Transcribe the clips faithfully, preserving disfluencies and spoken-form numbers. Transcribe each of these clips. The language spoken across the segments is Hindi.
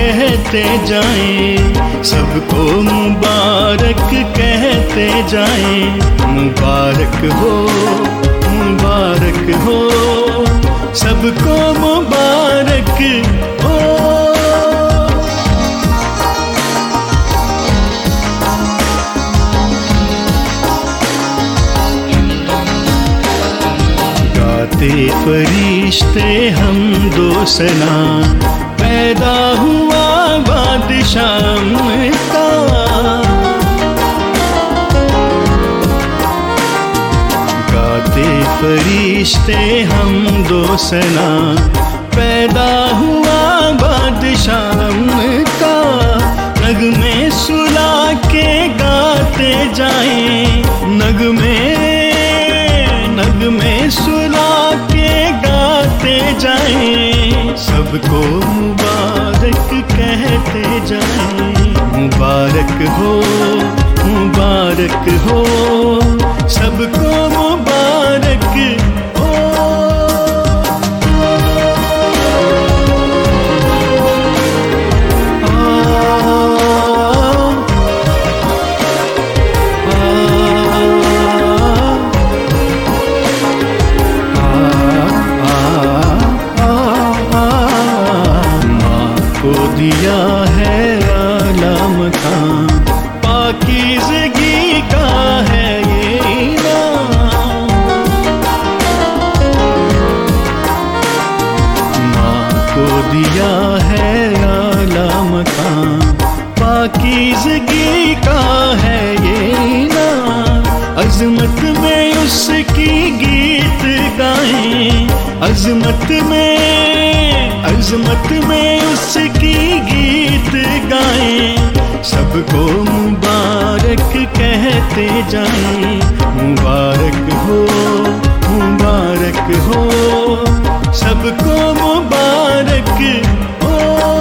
कहते जाएं, सबको मुबारक कहते जाएं। मुबारक हो, मुबारक हो, सबको मुबारक हो। गाते फरिश्ते हम दो सना, पैदा हुआ बादशाह का। गाते फरिश्ते हम दो सना, पैदा हुआ बादशाह का। नगमे सुला के गाते जाएं, नगमे नगमे सुला के गाते जाएं। सबको मुबारक कहते जाएं। मुबारक हो, मुबारक हो, सबको मुबारक हो। दिया है आला मकाम, पाकीज़गी का है ये इनाम। माँ को दिया है आला मकाम, पाकीज़गी का है ये इनाम। अज़मत में उसकी गीत गाएं, अज़मत में अज़मत में उसकी गीत गाएं। सबको मुबारक कहते जाएं। मुबारक हो, मुबारक हो, सबको मुबारक हो।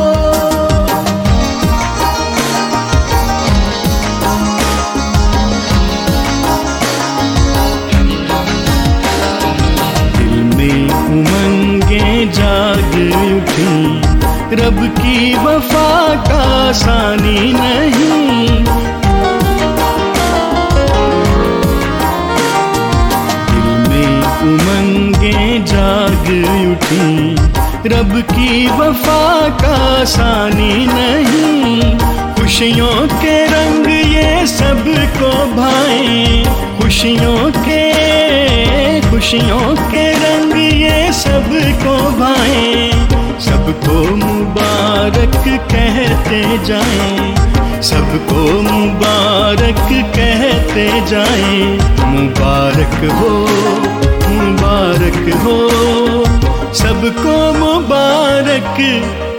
दिल में उमंगे जाग उठी, रब की वफा का सानी नहीं। दिल में उमंगे जाग उठी, रब की वफा का सानी नहीं। खुशियों के रंग ये सबको भाएं, खुशियों के खुशियों के रंग ये सबको भाएं। सबको मुबारक कहते जाएं, सबको मुबारक कहते जाएं। मुबारक हो, मुबारक हो, सबको मुबारक